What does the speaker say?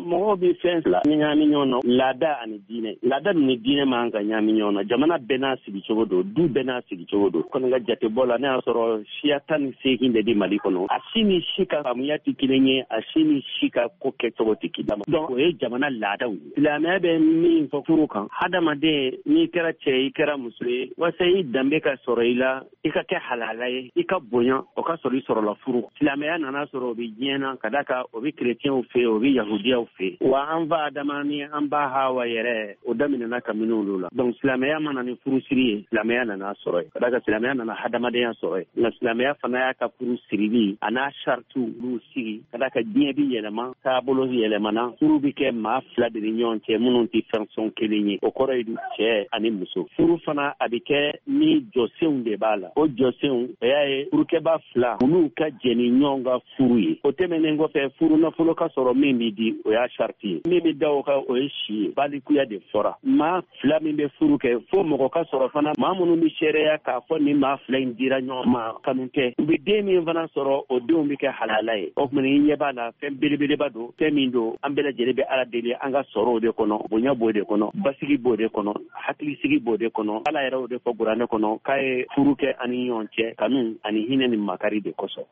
mɔgɔw bɛ fɛn fila ɲagami ɲɔgɔn na laada ani diinɛ. Laada ni diinɛ man kan ka ɲagami ɲɔgɔn na. Jamana bɛɛ n'a sigicogo don, du bɛɛ n'a sigicogo don. Kɔni ka jatebɔ la ne y'a sɔrɔ siya 18 de di Mali kɔnɔ. A si ni si ka faamuya tɛ kelen ye, a si ni si ka ko kɛcogo tɛ kelen ye. Donc o ye jamana laadaw ye. Silamɛya bɛ min fɔ furu kan, hadamaden n'i kɛra cɛ i kɛra muso ye, walasa i danbe ka sɔrɔ i la, i ka kɛ halala ye, i ka bonya, o ka sɔrɔ i sɔrɔla furu. Silamɛya nana sɔrɔ o bɛ diɲɛ na, ka da kan o bɛ chrétienw fɛ yen, o bɛ yahudiyaw fɛ yen. Wa an fa Adama ni an ba Hawa yɛrɛ, o daminɛna kabini olu la. Donc silamɛya mana ni furusiri ye, silamɛya nana sɔrɔ yen. Ka da kan silamɛya nana hadamadenya sɔrɔ yen. Nka silamɛya fana y'a ka furu sirili a n'a saritiw olu sigi, ka da kan diɲɛ bɛ yɛlɛma, taabolo yɛlɛmana, furu bɛ kɛ maa fila de ni ɲɔgɔn cɛ minnu tɛ fɛn sɔn kelen ye. O kɔrɔ ye cɛ ani muso. Furu fana a bɛ kɛ ni jɔsenw de b'a la. O jɔsenw o y'a ye furukɛba fila olu ka jɛ ni ɲɔgɔn ka furu ye. O tɛmɛnen kɔfɛ furu nafolo ka sɔrɔ min bɛ di o y'a sariti ye. Min bɛ da o kan o ye si ye. Balikuya de fɔra. Maa fila min bɛ furu kɛ fo mɔgɔ ka sɔrɔ fana maa minnu bɛ seereya k'a fɔ ni maa fila in dira ɲɔgɔn ma kanu tɛ. U bɛ den min fana sɔrɔ o denw bɛ kɛ halala ye. O tuma i ɲɛ b'a la fɛn belebeleba don, fɛn min don an bɛɛ lajɛlen bɛ Ala deli an ka sɔrɔ o de kɔnɔ, bonya b'o de kɔnɔ, basigi b'o de kɔnɔ, hakilisigi b'o de kɔnɔ. Ala yɛrɛ o de fɔ Kuranɛ kɔnɔ k'a ye furu kɛ ani ɲɔgɔn cɛ kanu ani hinɛ ni makari de kosɔn.